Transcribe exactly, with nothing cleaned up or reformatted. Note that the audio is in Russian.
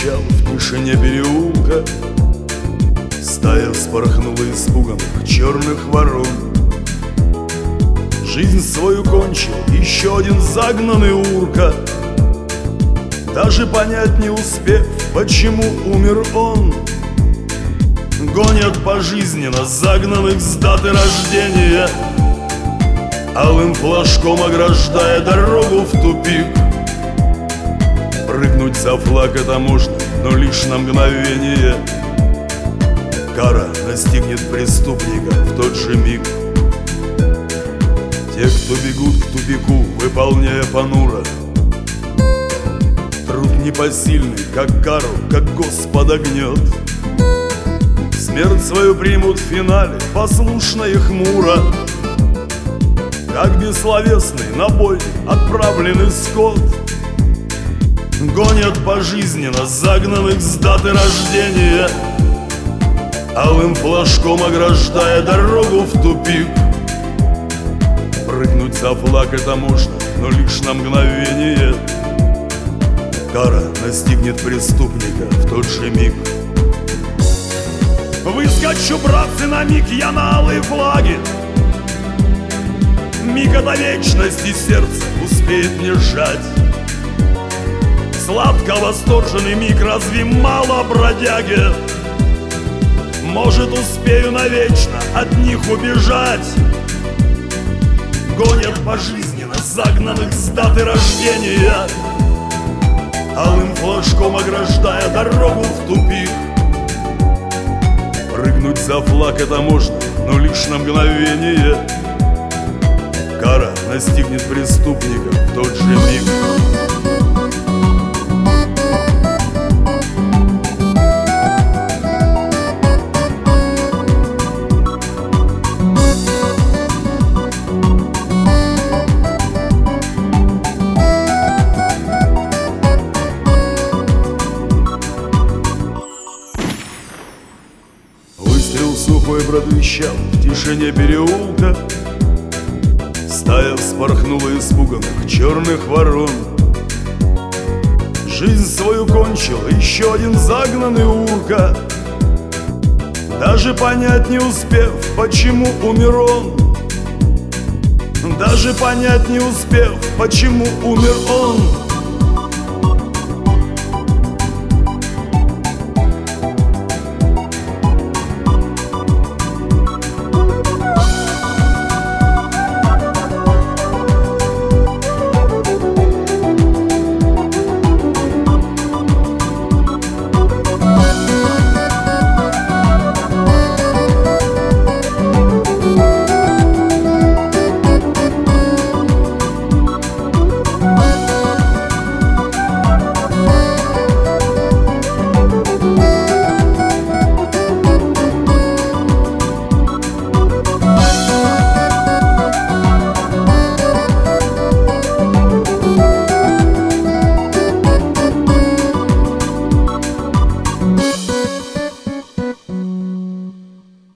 протрещал в тишине переулка. Стая вспорхнула испуганных черных ворон. Жизнь свою кончил еще один загнанный урка, даже понять не успев, почему умер он. Гонят пожизненно загнанных с даты рождения, алым флажком ограждая дорогу в тупик. Прыгнуть за флаг это можно, но лишь на мгновение. Кара настигнет преступника в тот же миг. Те, кто бегут к тупику, выполняя понуро труд непосильный, как кару, как Господа гнет. Смерть свою примут в финале, послушно и хмуро, как бессловесный на бой отправленный скот. Гонят пожизненно загнанных с даты рождения, алым флажком ограждая дорогу в тупик. Прыгнуть за флаг это можно, но лишь на мгновение. Кара настигнет преступника в тот же миг. Выскочу, братцы, на миг я на алые флаги. Миг это вечности, сердце успеет мне сжать. Сладко восторженный миг, разве мало бродяги? Может, успею навечно от них убежать. Гонят пожизненно загнанных с даты рождения, алым флажком ограждая дорогу в тупик. Прыгнуть за флаг это можно, но лишь на мгновение. Кара настигнет преступника в тот же миг. Выстрел сухой протрещал в тишине переулка. Стая вспорхнула испуганных черных ворон. Жизнь свою кончил еще один загнанный урка, даже понять не успев, почему умер он. Даже понять не успев, почему умер он.